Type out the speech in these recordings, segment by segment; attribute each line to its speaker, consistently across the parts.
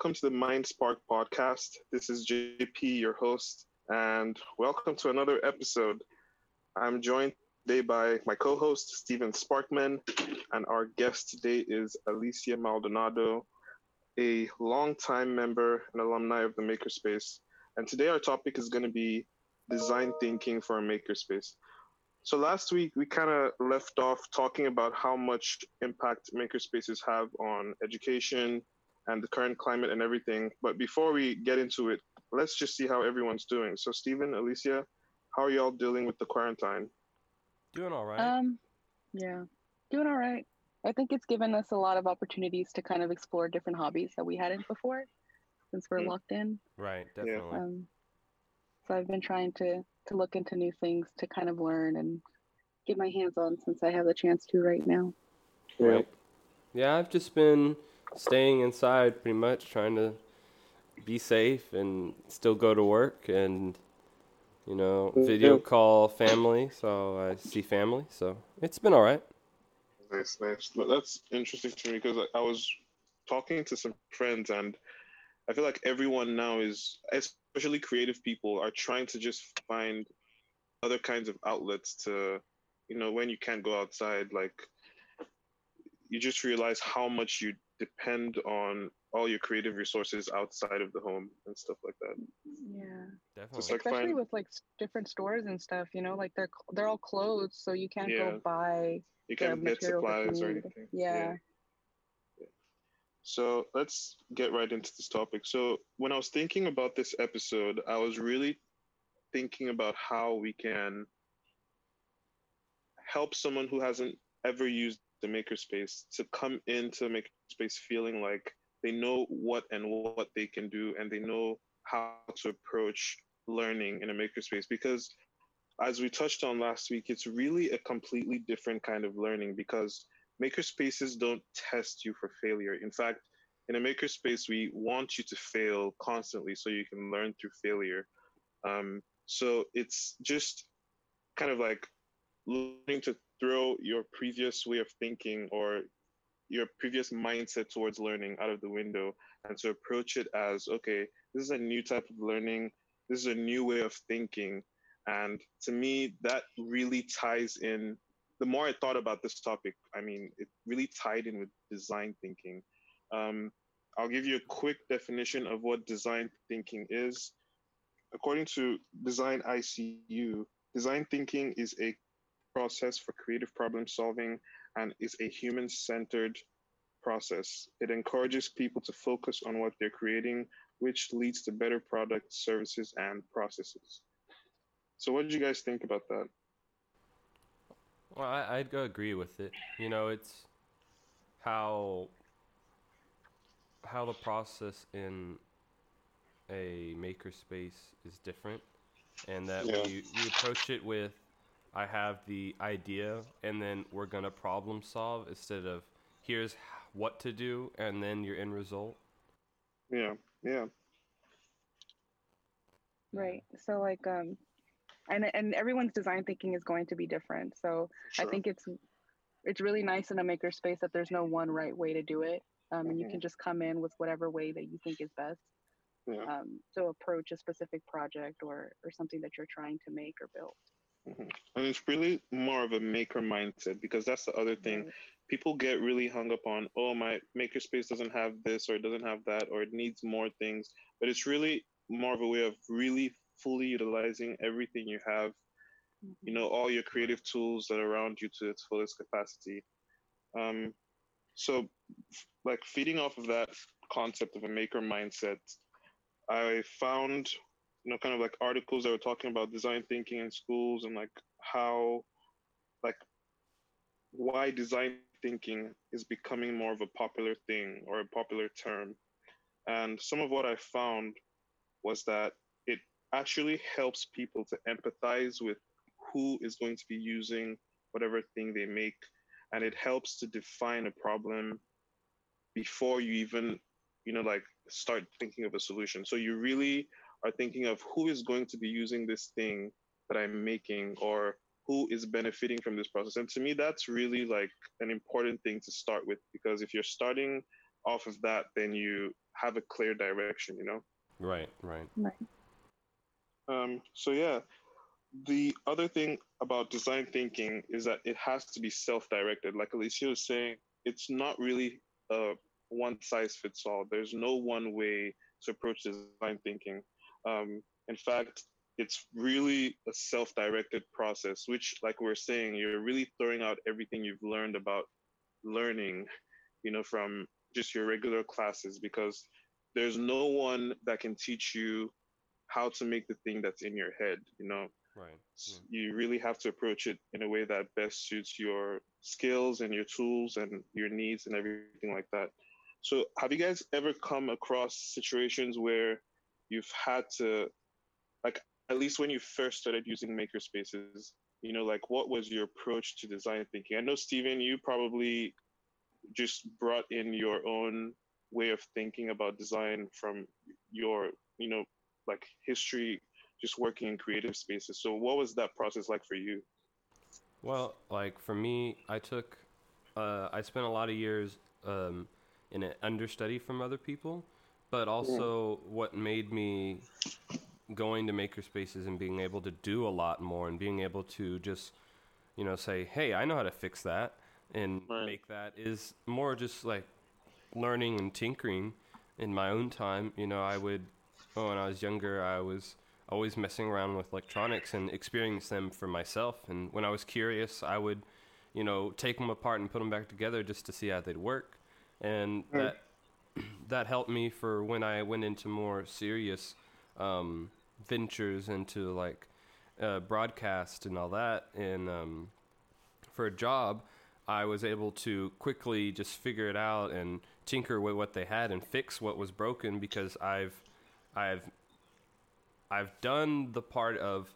Speaker 1: welcome to the Mind Spark podcast. This is JP, your host, and welcome to another episode. I'm joined today by my co host, Stephen Sparkman, and our guest today is Alicia Maldonado, a longtime member and alumni of the Makerspace. And today our topic is going to be design thinking for a makerspace. So last week we kind of left off talking about how much impact makerspaces have on education and the current climate and everything. But before we get into it, let's just see how everyone's doing. So Stephen, Alicia, how are y'all dealing with the quarantine?
Speaker 2: Doing all right.
Speaker 3: Um, yeah, doing all right. I think it's given us a lot of opportunities to kind of explore different hobbies that we hadn't before since we're
Speaker 1: Mm,
Speaker 3: locked in.
Speaker 2: Right,
Speaker 1: yeah,
Speaker 2: definitely.
Speaker 3: Um, so I've been trying to look into new things to kind of learn and get my hands on since I have the chance to right now.
Speaker 1: yeah.
Speaker 2: Right. Yeah, I've just been staying inside pretty much, trying to be safe and still go to work and,
Speaker 1: Yeah.
Speaker 2: video call family. So I see family. So it's been all right.
Speaker 1: Nice, nice. But that's interesting to me because I was talking to some friends, and I feel like everyone now is, especially creative people, are trying to just find other kinds of outlets to, when you can't go outside, like you just realize how much you depend on all your creative resources outside of the home and stuff like that.
Speaker 3: Yeah,
Speaker 1: So it's
Speaker 2: Definitely.
Speaker 1: like
Speaker 3: especially
Speaker 1: find,
Speaker 3: with like different stores and stuff, like they're all closed, so you can't go
Speaker 1: yeah,
Speaker 3: buy
Speaker 1: you
Speaker 3: the
Speaker 1: can't get
Speaker 3: materials that you
Speaker 1: supplies or
Speaker 3: need.
Speaker 1: anything. Yeah.
Speaker 3: Yeah.
Speaker 1: Yeah. So let's get right into this topic. So when I was thinking about this episode, I was really thinking about how we can help someone who hasn't ever used the makerspace to come into a makerspace feeling like they know what and what they can do and they know how to approach learning in a makerspace, because as we touched on last week, it's really a completely different kind of learning because makerspaces don't test you for failure. In fact, in a makerspace, we want you to fail constantly so you can learn through failure. So it's just kind of like learning to throw your previous way of thinking or your previous mindset towards learning out of the window and to approach it as, okay, this is a new type of learning, this is a new way of thinking. And to me, that really ties in. The more I thought about this topic, I mean, it really tied in with design thinking. um, I'll give you a quick definition of what design thinking is. According to Design ICU, design thinking is a process for creative problem solving and is a human centered process. It encourages people to focus on what they're creating, which leads to better products, services, and processes. So, what did you guys think about that?
Speaker 2: Well, I'd go agree with it. It's how how the process in a makerspace is different, and that
Speaker 1: Yeah,
Speaker 2: we approach it with I have the idea and then we're gonna problem solve instead of here's what to do and then your end result.
Speaker 1: yeah, yeah,
Speaker 2: Yeah.
Speaker 3: Right. So like and everyone's design thinking is going to be different. So
Speaker 1: for
Speaker 3: I
Speaker 1: sure.
Speaker 3: think it's really nice in a makerspace that there's no one right way to do it. And you
Speaker 1: Hmm.
Speaker 3: can just come in with whatever way that you think is best
Speaker 1: Yeah.
Speaker 3: to approach a specific project or something that you're trying to make or build.
Speaker 1: Hmm. And it's really more of a maker mindset because that's the other thing.
Speaker 3: Right.
Speaker 1: People get really hung up on, oh, my makerspace doesn't have this or it doesn't have that or it needs more things. But it's really more of a way of really fully utilizing everything you have,
Speaker 3: Hmm.
Speaker 1: all your
Speaker 2: Right.
Speaker 1: creative tools that are around you to its fullest capacity. Um, so, like feeding off of that concept of a maker mindset, I found, kind of like articles that were talking about design thinking in schools and like how, like, why design thinking is becoming more of a popular thing or a popular term. And some of what I found was that it actually helps people to empathize with who is going to be using whatever thing they make. And it helps to define a problem before you even, like start thinking of a solution. So you really are thinking of who is going to be using this thing that I'm making or who is benefiting from this process. And to me, that's really like an important thing to start with because if you're starting off of that, then have a clear direction, you know?
Speaker 2: Right, right.
Speaker 3: Right.
Speaker 1: So yeah, the other thing about design thinking is that it has to be self-directed. Like Alicia was saying, it's not really one size fits all. There's no one way to approach design thinking. In fact, it's really a self-directed process, which, like we're saying, you're really throwing out everything you've learned about learning, you know, from just your regular classes, because there's no one that can teach you how to make the thing that's in your head, you know.
Speaker 2: Right. Yeah.
Speaker 1: You really have to approach it in a way that best suits your skills and your tools and your needs and everything like that. So have you guys ever come across situations where you've had to, like, at least when you first started using makerspaces, you know, like, what was your approach to design thinking? I know, Steven, you probably just brought in your own way of thinking about design from your, you know, like, history, just working in creative spaces. So what was that process like for you?
Speaker 2: Well, like for me, I spent a lot of years in an understudy from other people, but
Speaker 1: Mm,
Speaker 2: also what made me going to makerspaces and being able to do a lot more and being able to just, say, hey, I know how to fix that and
Speaker 1: right.
Speaker 2: make that is more just like learning and tinkering in my own time. When I was younger, I was always messing around with electronics and experience them for myself. And when I was curious, I would, take them apart and put them back together just to see how they'd work. And
Speaker 1: Mm,
Speaker 2: that helped me for when I went into more serious ventures into like broadcast and all that. And for a job, I was able to quickly just figure it out and tinker with what they had and fix what was broken because I've I've done the part of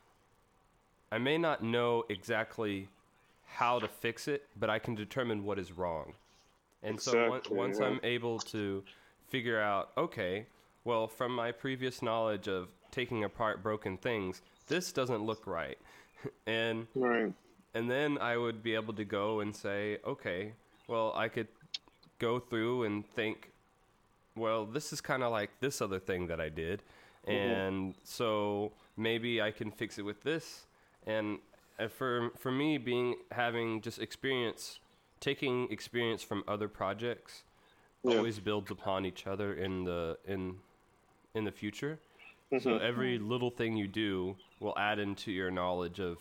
Speaker 2: I may not know exactly how to fix it, but I can determine what is wrong. And so
Speaker 1: exactly.
Speaker 2: once
Speaker 1: Yeah.
Speaker 2: I'm able to figure out, okay, well, from my previous knowledge of taking apart broken things, this doesn't look right. and
Speaker 1: Right.
Speaker 2: and then I would be able to go and say, okay, well, I could go through and think, well, this is kind of like this other thing that I did.
Speaker 1: Hmm.
Speaker 2: And so maybe I can fix it with this. And for me, having just experience, taking experience from other projects,
Speaker 1: Yeah.
Speaker 2: always builds upon each other in the future. So
Speaker 1: Hmm.
Speaker 2: every
Speaker 3: Right.
Speaker 2: little thing you do will add into your knowledge of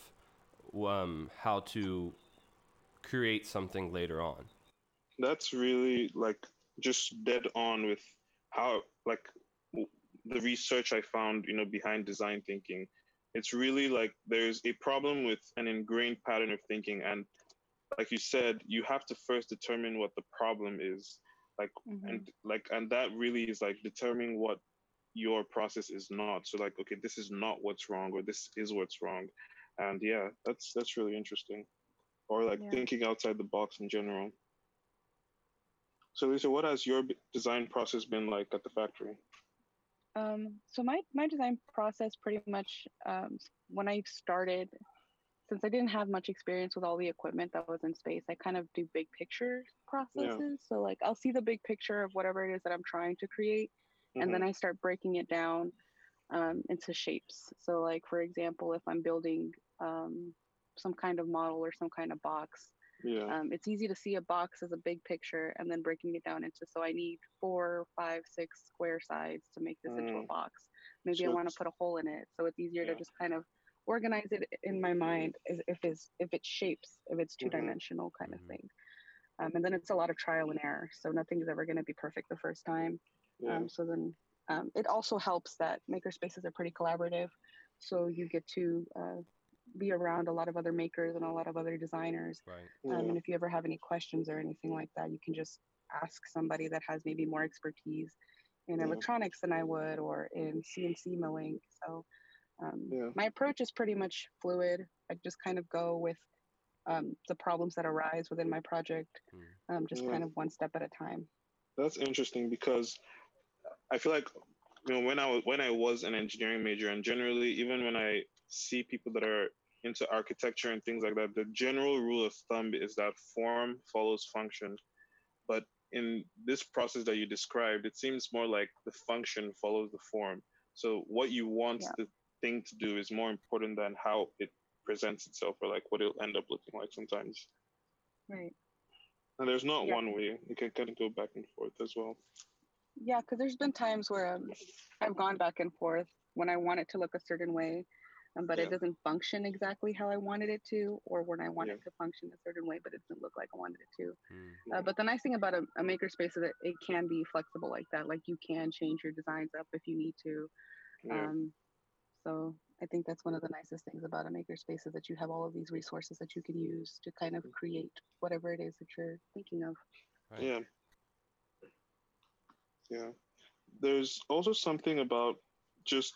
Speaker 2: how to create something later on.
Speaker 1: That's really, like, just dead on with how, like, the research I found, you know, behind design thinking. It's really like there's a problem with an ingrained pattern of thinking, and like you said, you have to first determine what the problem is, like,
Speaker 3: Hmm.
Speaker 1: and that really is like determining what your process is not. So, like, okay, this is not what's wrong, or this is what's wrong. And yeah, that's really interesting. Or like
Speaker 3: Yeah.
Speaker 1: thinking outside the box in general. So Lisa, what has your design process been like at the factory?
Speaker 3: So my design process pretty much when I started, since I didn't have much experience with all the equipment that was in space, I kind of do big picture
Speaker 1: Yeah.
Speaker 3: processes. So like I'll see the big picture of whatever it is that I'm trying to create, and
Speaker 1: Hmm.
Speaker 3: then I start breaking it down into shapes. So like for example, if I'm building some kind of model or some kind of box,
Speaker 1: Yeah.
Speaker 3: it's easy to see a box as a big picture and then breaking it down into, so I need 4, 5, 6 square sides to make this into a
Speaker 1: Mm.
Speaker 3: box. Maybe I
Speaker 1: So
Speaker 3: want to
Speaker 1: it's,
Speaker 3: put a hole in it. So it's easier to
Speaker 1: yeah.
Speaker 3: just kind of organize it in my mind if it shapes, if it's two
Speaker 1: Hmm.
Speaker 3: dimensional kind of
Speaker 2: Hmm.
Speaker 3: thing. And then it's a lot of trial and error. So nothing's ever going to be perfect the first time.
Speaker 1: Yeah.
Speaker 3: So then it also helps that maker spaces are pretty collaborative. So you get to be around a lot of other makers and a lot of other designers.
Speaker 2: Right.
Speaker 1: Yeah.
Speaker 3: And if you ever have any questions or anything like that, you can just ask somebody that has maybe more expertise in
Speaker 1: Yeah.
Speaker 3: electronics than I would, or in CNC milling. So
Speaker 1: Yeah.
Speaker 3: my approach is pretty much fluid. I just kind of go with the problems that arise within my project,
Speaker 2: Mm.
Speaker 3: just
Speaker 1: Yeah.
Speaker 3: kind of one step at a time.
Speaker 1: That's interesting because I feel like, you know, when I was an engineering major, and generally even when I see people that are into architecture and things like that, the general rule of thumb is that form follows function. But in this process that you described, it seems more like the function follows the form. So what you want
Speaker 3: Yeah.
Speaker 1: the thing to do is more important than how it presents itself, or like what it'll end up looking like sometimes.
Speaker 3: Right.
Speaker 1: And there's not
Speaker 3: Yeah.
Speaker 1: one way. It can kind of go back and forth as well.
Speaker 3: Yeah, because there's been times where I've gone back and forth when I want it to look a certain way, but it
Speaker 1: Yeah.
Speaker 3: doesn't function exactly how I wanted it to, or when I want
Speaker 1: Yeah.
Speaker 3: it to function a certain way, but it doesn't look like I wanted it to.
Speaker 2: Mm.
Speaker 1: Yeah.
Speaker 3: But the nice thing about a makerspace is that it can be flexible like that. Like you can change your designs up if you need to.
Speaker 1: Yeah.
Speaker 3: Um, so I think that's one of the nicest things about a makerspace is that you have all of these resources that you can use to kind of create whatever it is that you're thinking of.
Speaker 2: Right.
Speaker 1: Yeah. Yeah. There's also something about just,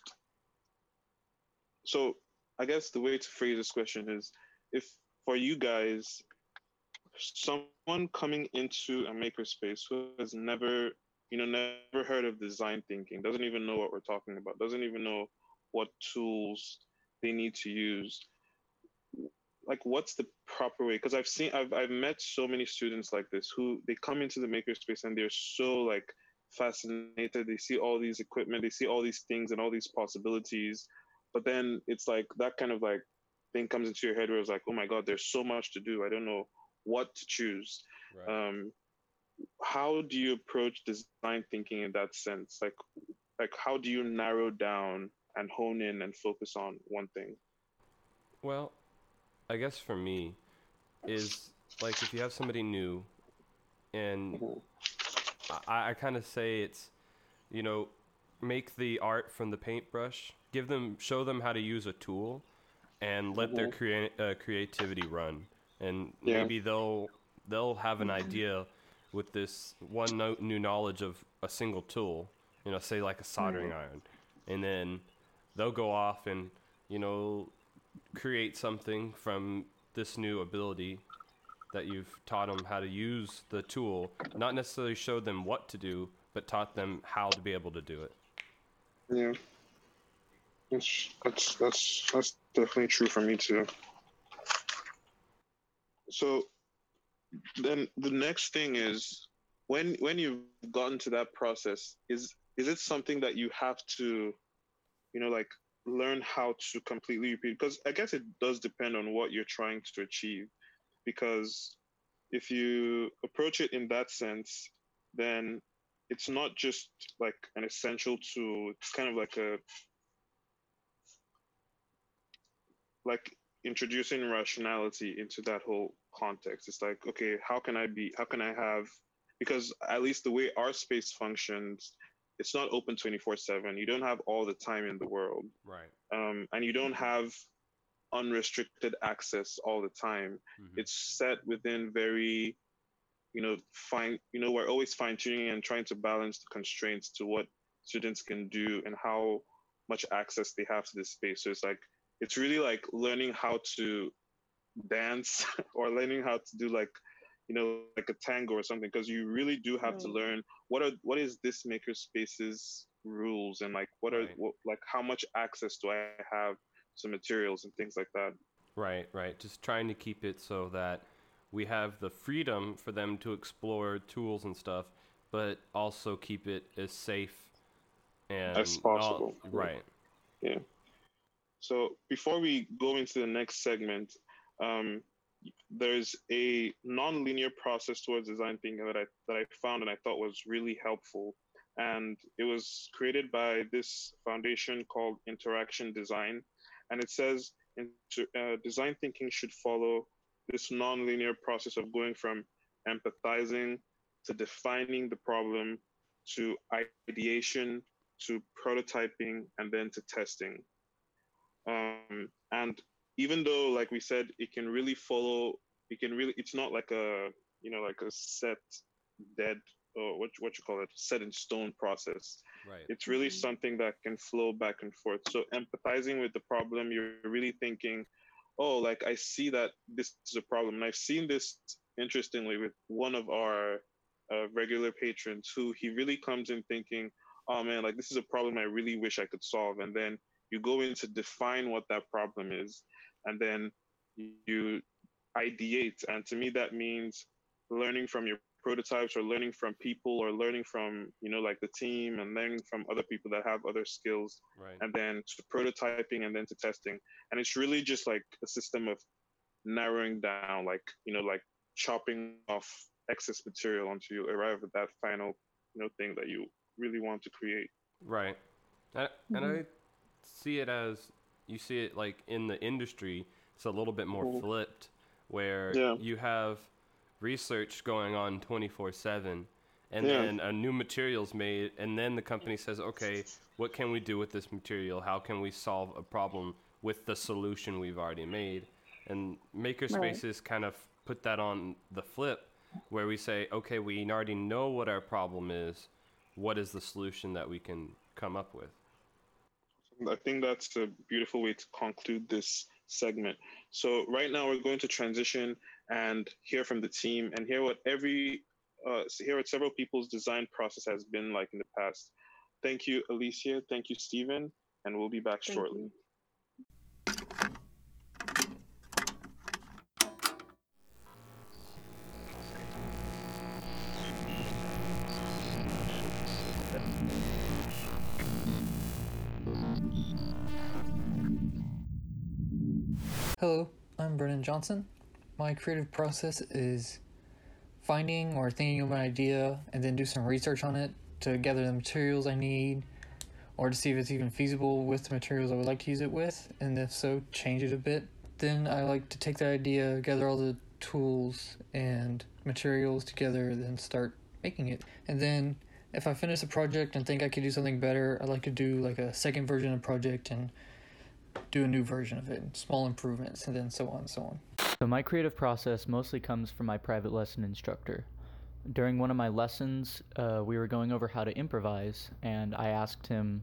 Speaker 1: so I guess the way to phrase this question is, if for you guys, someone coming into a makerspace who has never, never heard of design thinking, doesn't even know what we're talking about, doesn't even know what tools they need to use, like what's the proper way? Because I've met so many students like this who they come into the makerspace and they're so like fascinated. They see all these equipment, they see all these things and all these possibilities, but then it's like that kind of like thing comes into your head where it's like, oh my god, there's so much to do. I don't know what to choose.
Speaker 2: Right.
Speaker 1: How do you approach design thinking in that sense? Like how do you narrow down and hone in and focus on one thing?
Speaker 2: Well, I guess for me is like if you have somebody new, and
Speaker 1: Mhm.
Speaker 2: I kind of say it's, you know, make the art from the paintbrush, show them how to use a tool, and let their
Speaker 1: Mhm.
Speaker 2: creativity run, and
Speaker 1: Yeah.
Speaker 2: maybe they'll have an idea with this new knowledge of a single tool, say like a soldering
Speaker 3: Right.
Speaker 2: iron, and then they'll go off and you know create something from this new ability that you've taught them how to use the tool, not necessarily showed them what to do, but taught them how to be able to do it.
Speaker 1: Yeah. That's definitely true for me too. So then the next thing is, when you've gotten to that process, is it something that you have to, like learn how to completely repeat? Because I guess it does depend on what you're trying to achieve. Because if you approach it in that sense, then it's not just like an essential tool. It's kind of like introducing rationality into that whole context. It's like, okay, how can I have, because at least the way our space functions, it's not open 24/7. You don't have all the time in the world.
Speaker 2: Right.
Speaker 1: And you don't have unrestricted access all the time.
Speaker 2: Mm-hmm.
Speaker 1: It's set within very, fine, we're always fine tuning and trying to balance the constraints to what students can do and how much access they have to this space. So it's really like learning how to dance or learning how to do like, like a tango or something, because you really do have to
Speaker 3: Right.
Speaker 1: learn what is this maker space's rules, and like
Speaker 2: Right.
Speaker 1: like how much access do I have to materials and things like that.
Speaker 2: Right, right. Just trying to keep it so that we have the freedom for them to explore tools and stuff, but also keep it as safe
Speaker 1: As
Speaker 2: and not
Speaker 1: possible.
Speaker 2: right.
Speaker 1: Yeah. So before we go into the next segment, um, there's a non-linear process towards design thinking that I found and I thought was really helpful, and it was created by this foundation called Interaction Design, and it says design thinking should follow this non-linear process of going from empathizing to defining the problem to ideation to prototyping and then to testing. And even though, like we said, it's not like like a set, dead, or what you call it, set in stone process.
Speaker 2: Right.
Speaker 1: It's really
Speaker 3: Mm-hmm.
Speaker 1: something that can flow back and forth. So empathizing with the problem, you're really thinking, oh, like I see that this is a problem. And I've seen this interestingly with one of our regular patrons who he really comes in thinking, oh man, like this is a problem I really wish I could solve. And then you go in to define what that problem is, and then you ideate. And to me, that means learning from your prototypes or learning from people or learning from, like the team and learning from other people that have other skills,
Speaker 2: Right.
Speaker 1: and then to prototyping and then to testing. And it's really just like a system of narrowing down, like, like chopping off excess material until you arrive at that final, thing that you really want to create.
Speaker 2: Right. And I see it as, you see it like in the industry, it's a little bit more flipped, where
Speaker 1: Yeah.
Speaker 2: you have research going on 24/7, and then a new material's made, and then the company says, okay, what can we do with this material? How can we solve a problem with the solution we've already made? And makerspaces kind of put that on the flip, where we say, okay, we already know what our problem is. What is the solution that we can come up with?
Speaker 1: I think that's a beautiful way to conclude this segment. So right now we're going to transition and hear from the team and hear what hear what several people's design process has been like in the past. Thank you, Alicia. Thank you, Stephen. And we'll be back shortly.
Speaker 4: Hello, I'm Brennan Johnson. My creative process is finding or thinking of an idea and then do some research on it to gather the materials I need, or to see if it's even feasible with the materials I would like to use it with, and if so, change it a bit. Then I like to take that idea, gather all the tools and materials together, then start making it. And then if I finish a project and think I could do something better, I like to do like a second version of the project and do a new version of it, small improvements, and then so on and so on.
Speaker 5: So my creative process mostly comes from my private lesson instructor. During one of my lessons, we were going over how to improvise, and I asked him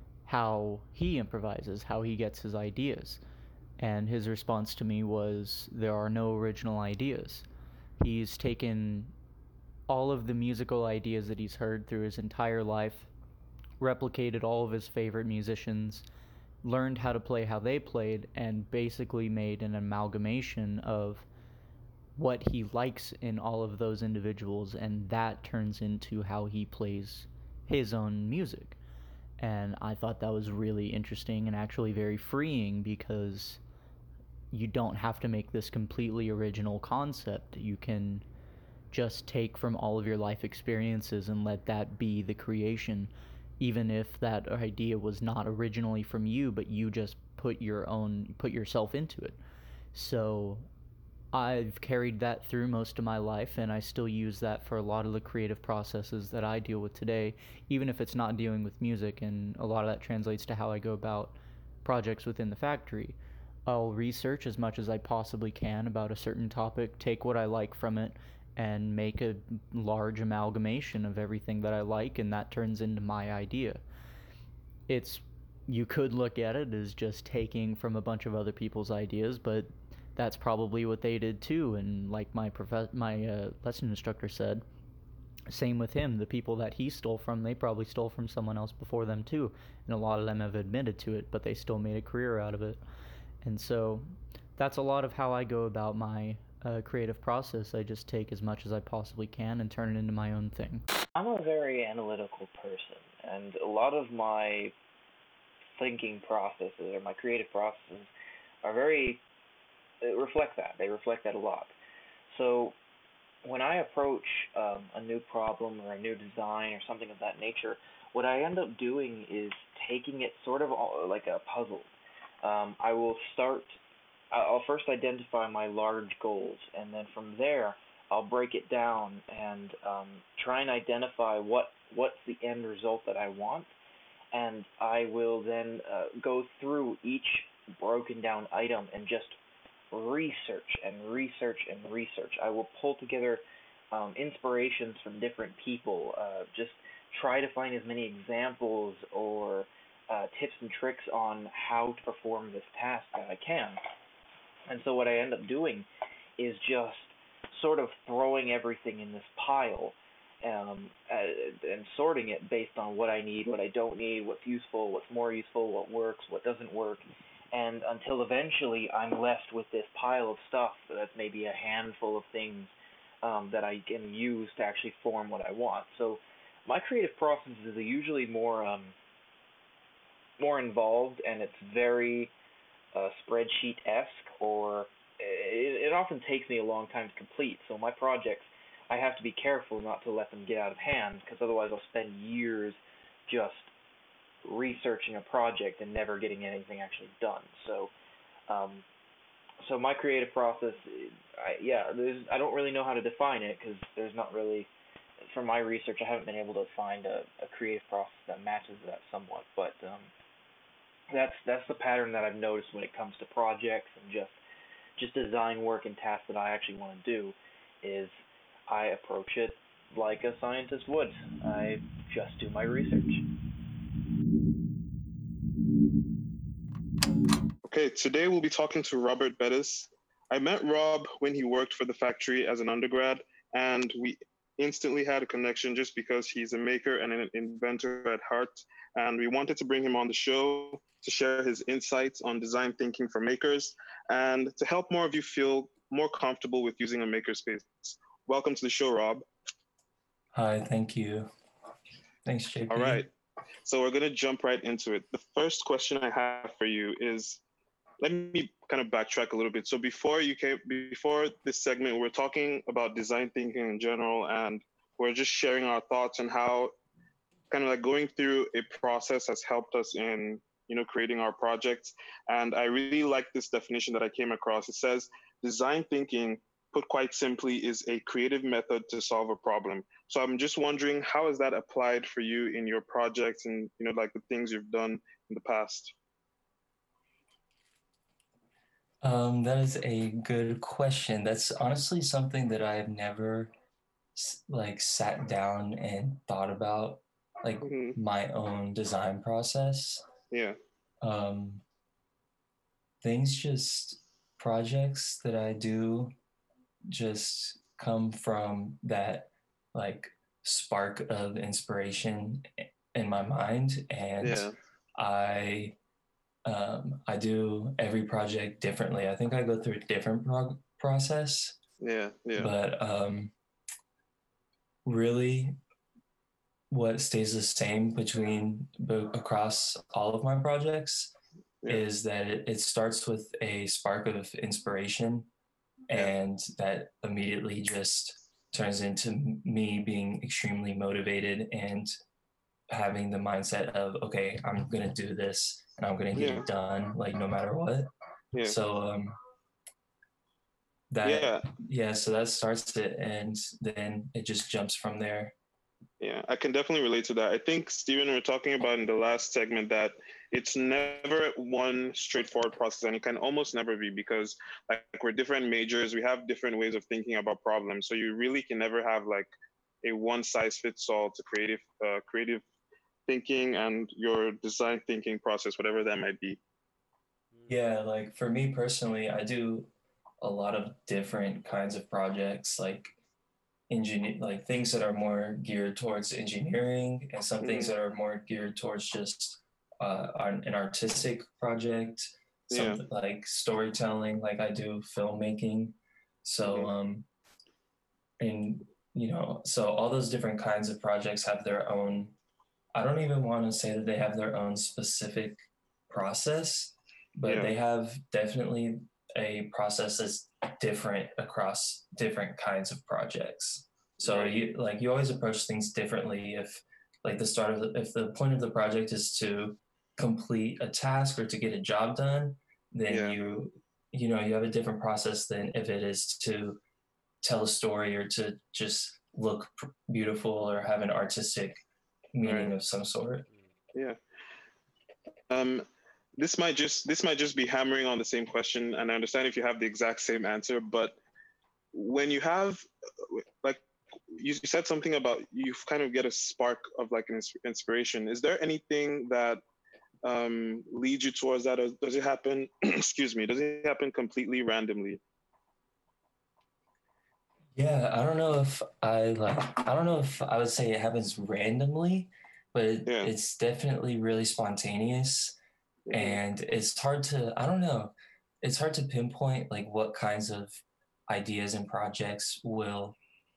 Speaker 5: how he improvises, how he gets his ideas. And his response to me was, there are no original ideas. He's taken all of the musical ideas that he's heard through his entire life, replicated all of his favorite musicians, learned how to play how they played, and basically made an amalgamation of what he likes in all of those individuals, and that turns into how he plays his own music. And I thought that was really interesting and actually very freeing, because you don't have to make this completely original concept. You can just take from all of your life experiences and let that be the creation, even if that idea was not originally from you, but you just put yourself into it. So I've carried that through most of my life, and I still use that for a lot of the creative processes that I deal with today, even if it's not dealing with music, and a lot of that translates to how I go about projects within the factory. I'll research as much as I possibly can about a certain topic, take what I like from it, and make a large amalgamation of everything that I like, and that turns into my idea. You could look at it as just taking from a bunch of other people's ideas, but that's probably what they did too. And like my lesson instructor said, same with him. The people that he stole from, they probably stole from someone else before them too, and a lot of them have admitted to it, but they still made a career out of it. And so that's a lot of how I go about my creative process. I just take as much as I possibly can and turn it into my own thing.
Speaker 6: I'm a very analytical person, and a lot of my thinking processes or my creative processes are reflect that. They reflect that a lot. So when I approach a new problem or a new design or something of that nature, what I end up doing is taking it sort of like a puzzle. I'll first identify my large goals, and then from there I'll break it down and try and identify what's the end result that I want, and I will then go through each broken down item and just research and research and research. I will pull together inspirations from different people, just try to find as many examples or tips and tricks on how to perform this task that I can. And so what I end up doing is just sort of throwing everything in this pile and sorting it based on what I need, what I don't need, what's useful, what's more useful, what works, what doesn't work, and until eventually I'm left with this pile of stuff that's maybe a handful of things that I can use to actually form what I want. So my creative processes are usually more involved, and it's very spreadsheet-esque, or it often takes me a long time to complete. So my projects, I have to be careful not to let them get out of hand, because otherwise I'll spend years just researching a project and never getting anything actually done. So my creative process, I don't really know how to define it, because there's not really, from my research, I haven't been able to find a creative process that matches that somewhat. But that's the pattern that I've noticed when it comes to projects and just design work and tasks that I actually want to do, is I approach it like a scientist would. I just do my research.
Speaker 1: Okay, today we'll be talking to Robert Bettis. I met Rob when he worked for the factory as an undergrad, and we instantly had a connection just because he's a maker and an inventor at heart. And we wanted to bring him on the show to share his insights on design thinking for makers and to help more of you feel more comfortable with using a makerspace. Welcome to the show, Rob.
Speaker 7: Hi, thank you. Thanks, JP.
Speaker 1: All right. So we're going to jump right into it. The first question I have for you is, let me kind of backtrack a little bit. So before this segment, we're talking about design thinking in general, and we're just sharing our thoughts on how kind of like going through a process has helped us in, creating our projects. And I really like this definition that I came across. It says, design thinking, put quite simply, is a creative method to solve a problem. So I'm just wondering, how is that applied for you in your projects and, like the things you've done in the past?
Speaker 7: That is a good question. That's honestly something that I've never sat down and thought about, my own design process.
Speaker 1: Yeah.
Speaker 7: Projects that I do just come from that spark of inspiration in my mind, and I do every project differently. I think I go through a different process.
Speaker 1: Yeah.
Speaker 7: But really, what stays the same across all of my projects is that it starts with a spark of inspiration, and that immediately just turns into me being extremely motivated and having the mindset of, okay, I'm going to do this and I'm going to get it done, no matter what.
Speaker 1: Yeah.
Speaker 7: So, so that starts it, and then it just jumps from there.
Speaker 1: Yeah, I can definitely relate to that. I think, Steven, we were talking about in the last segment that it's never one straightforward process, and it can almost never be, because we're different majors, we have different ways of thinking about problems. So you really can never have a one size fits all to creative thinking and your design thinking process, whatever that might be.
Speaker 7: Yeah, for me personally, I do a lot of different kinds of projects, things that are more geared towards engineering, and some things that are more geared towards just an artistic project, something like storytelling, I do filmmaking. So so all those different kinds of projects have their own, I don't even want to say that they have their own specific process, but they have definitely a process that's different across different kinds of projects. So you always approach things differently. If if the point of the project is to complete a task or to get a job done, then you have a different process than if it is to tell a story or to just look beautiful or have an artistic meaning of some sort.
Speaker 1: Yeah. This might just be hammering on the same question, and I understand if you have the exact same answer, but when you have you said something about you kind of get a spark of an inspiration. Is there anything that leads you towards that, or does it happen does it happen completely randomly?
Speaker 7: Yeah, I don't know if I would say it happens randomly, but it's definitely really spontaneous. And it's hard to pinpoint what kinds of ideas and projects will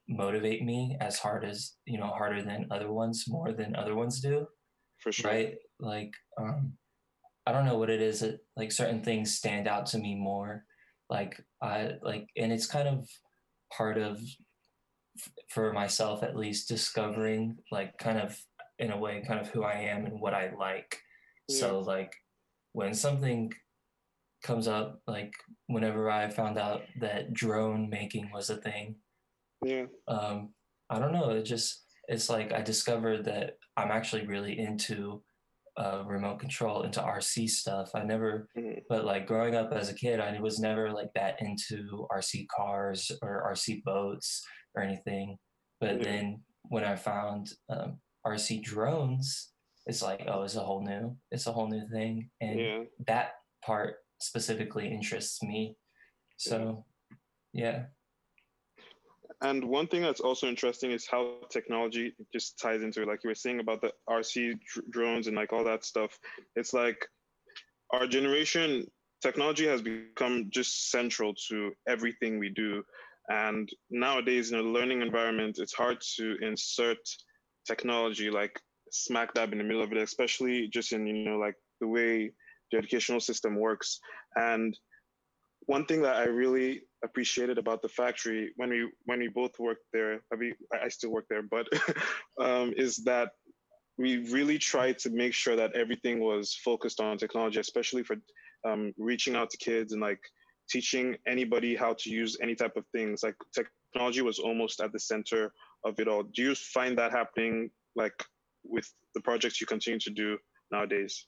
Speaker 7: motivate me as hard as, harder than other ones, more than other ones do.
Speaker 1: For sure.
Speaker 7: Right? Like, I don't know what it is that, like, certain things stand out to me more. And it's kind of part of, for myself at least, discovering, like, kind of in a way, kind of who I am and what I like.
Speaker 1: Yeah.
Speaker 7: So, like, when something comes up, like whenever I found out that drone making was a thing,
Speaker 1: yeah,
Speaker 7: I don't know, it's like I discovered that I'm actually really into remote control, into RC stuff. I never, but like growing up as a kid, I was never like that into RC cars or RC boats or anything. But then when I found RC drones, it's like, oh, it's a whole new thing, and that part specifically interests me. So, yeah.
Speaker 1: And one thing that's also interesting is how technology just ties into it. Like you were saying about the RC drones and like all that stuff. It's like our generation, technology has become just central to everything we do. And nowadays in a learning environment, it's hard to insert technology like smack dab in the middle of it, especially just in, like the way the educational system works. And one thing that I really appreciated about the factory when we both worked there, I still work there, but is that we really tried to make sure that everything was focused on technology, especially for reaching out to kids and like teaching anybody how to use any type of things. Like technology was almost at the center of it all. Do you find that happening like with the projects you continue to do nowadays?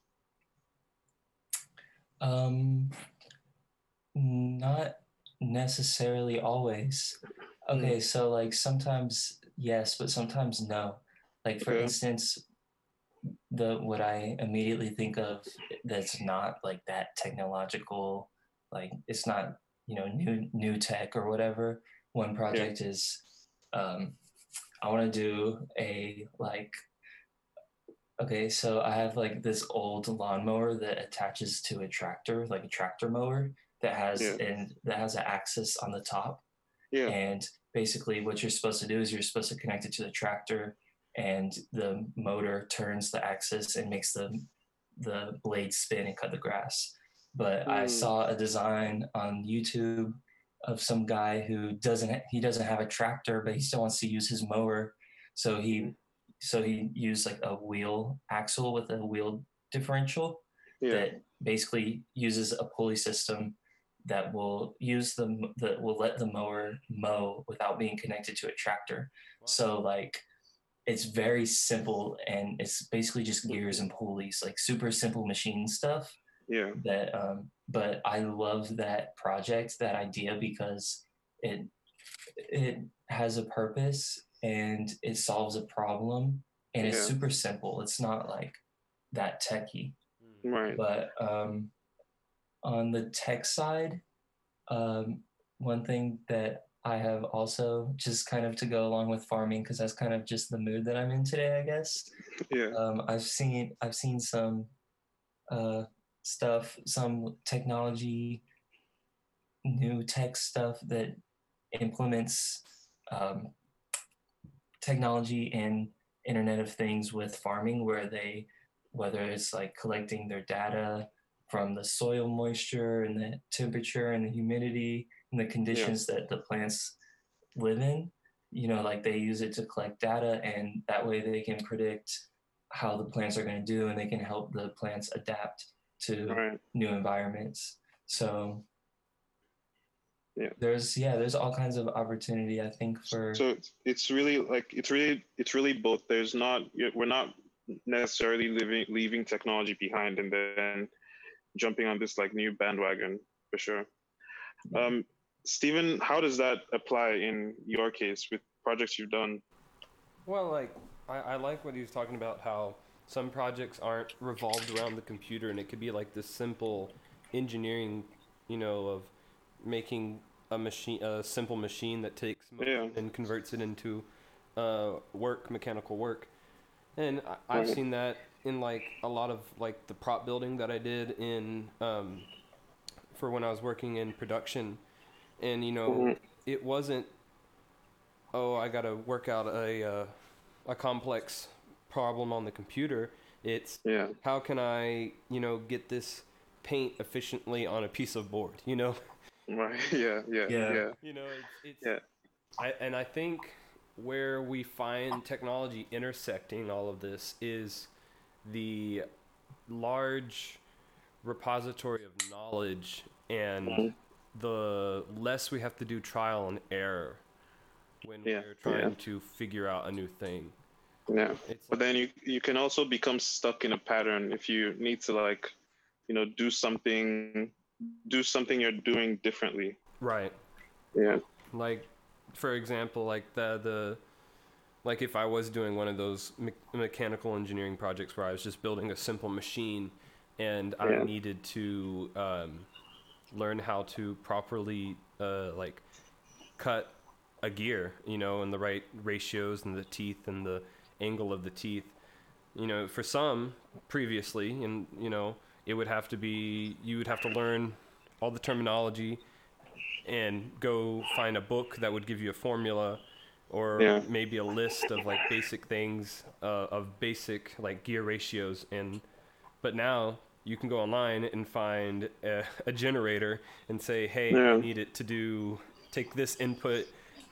Speaker 7: Not necessarily always. Okay, so like sometimes yes, but sometimes no. Like for instance, what I immediately think of that's not like that technological, like it's not, new tech or whatever. One project is I want to do okay, so I have like this old lawnmower that attaches to a tractor, like a tractor mower that has an axis on the top.
Speaker 1: Yeah.
Speaker 7: And basically what you're supposed to do is you're supposed to connect it to the tractor, and the motor turns the axis and makes the blade spin and cut the grass. But I saw a design on YouTube of some guy who doesn't have a tractor, but he still wants to use his mower. So he used like a wheel axle with a wheel differential that basically uses a pulley system that will will let the mower mow without being connected to a tractor. Wow. So like it's very simple, and it's basically just gears and pulleys, like super simple machine stuff.
Speaker 1: Yeah.
Speaker 7: That but I love that project, that idea, because it has a purpose and it solves a problem, and it's super simple. It's not like that techy.
Speaker 1: Right.
Speaker 7: But on the tech side, one thing that I have also, just kind of to go along with farming, because that's kind of just the mood that I'm in today, I guess.
Speaker 1: Yeah.
Speaker 7: I've seen some stuff, some technology, new tech stuff that implements technology and Internet of Things with farming, whether it's like collecting their data from the soil moisture and the temperature and the humidity and the conditions that the plants live in, like they use it to collect data, and that way they can predict how the plants are going to do, and they can help the plants adapt to new environments. So there's all kinds of opportunity, I think, for.
Speaker 1: So it's really both. We're not necessarily leaving technology behind and then jumping on this like new bandwagon, for sure. Stephen, how does that apply in your case with projects you've done?
Speaker 2: Well, like I like what he was talking about, how some projects aren't revolved around the computer, and it could be like this simple engineering, of making a simple machine that takes motion and converts it into mechanical work. And I've seen that in like a lot of like the prop building that I did in for when I was working in production. And it wasn't oh, I gotta work out a complex problem on the computer. It's how can I, get this paint efficiently on a piece of board,
Speaker 1: Right. Yeah.
Speaker 2: I think where we find technology intersecting all of this is the large repository of knowledge, and the less we have to do trial and error when we're trying to figure out a new thing.
Speaker 1: Yeah. But then you can also become stuck in a pattern if you need to do something you're doing differently.
Speaker 2: Right.
Speaker 1: Yeah.
Speaker 2: Like, for example, like like if I was doing one of those mechanical engineering projects where I was just building a simple machine and I needed to learn how to properly cut a gear, and the right ratios and the teeth and the angle of the teeth, for some previously, and it would have to be, you would have to learn all the terminology and go find a book that would give you a formula, or maybe a list of like basic things, of basic like gear ratios. But now you can go online and find a generator and say, hey, I need it to take this input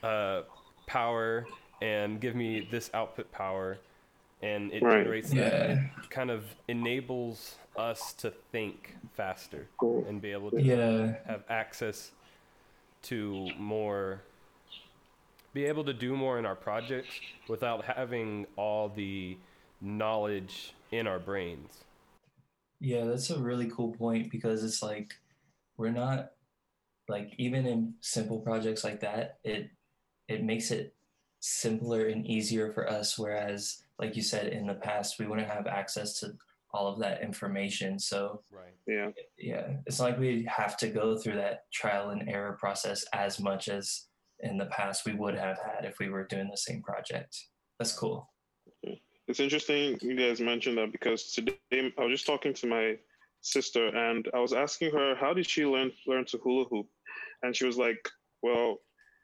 Speaker 2: power and give me this output power, and it generates that. It kind of enables us to think faster and be able to have access to more, be able to do more in our projects without having all the knowledge in our brains.
Speaker 7: Yeah, that's a really cool point, because it's like, we're not, like, even in simple projects like that, it makes it simpler and easier for us, whereas, like you said, in the past, we wouldn't have access to all of that information. So it's like we have to go through that trial and error process as much as in the past we would have had if we were doing the same project. That's cool.
Speaker 1: It's interesting you guys mentioned that, because today I was just talking to my sister and I was asking her, how did she learn to hula hoop? And she was like, well,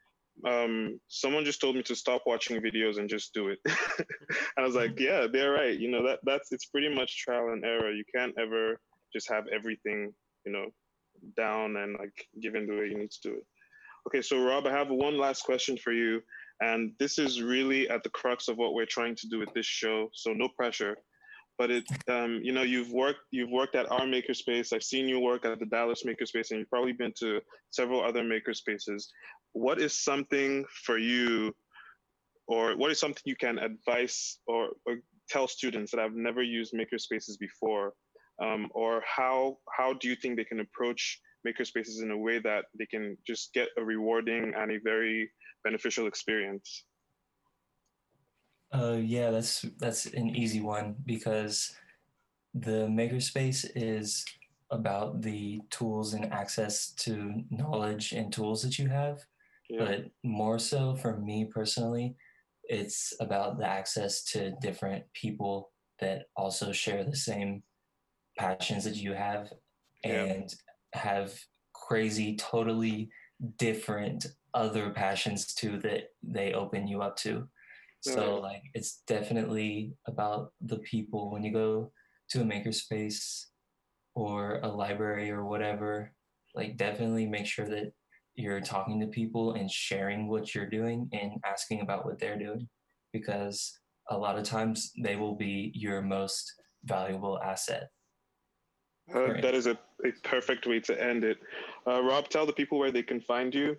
Speaker 1: someone just told me to stop watching videos and just do it. And I was like, yeah, they're right. That's it's pretty much trial and error. You can't ever just have everything, down and like given the way you need to do it. Okay, so Rob, I have one last question for you. And this is really at the crux of what we're trying to do with this show. So no pressure. But you've worked at our makerspace. I've seen you work at the Dallas makerspace, and you've probably been to several other makerspaces. What is something for you, or what is something you can advise or tell students that have never used makerspaces before, or how do you think they can approach makerspaces in a way that they can just get a rewarding and a very beneficial experience?
Speaker 7: Yeah, that's an easy one, because the makerspace is about the tools and access to knowledge and tools that you have. But more so for me personally, it's about the access to different people that also share the same passions that you have and have crazy, totally different other passions too that they open you up to. So like, it's definitely about the people. When you go to a makerspace or a library or whatever, like, definitely make sure that you're talking to people and sharing what you're doing and asking about what they're doing, because a lot of times they will be your most valuable asset.
Speaker 1: That is a perfect way to end it. Rob, tell the people where they can find you.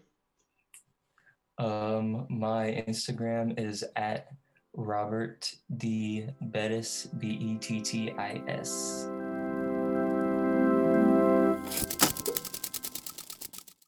Speaker 7: My Instagram is at Robert D. Bettis, Bettis.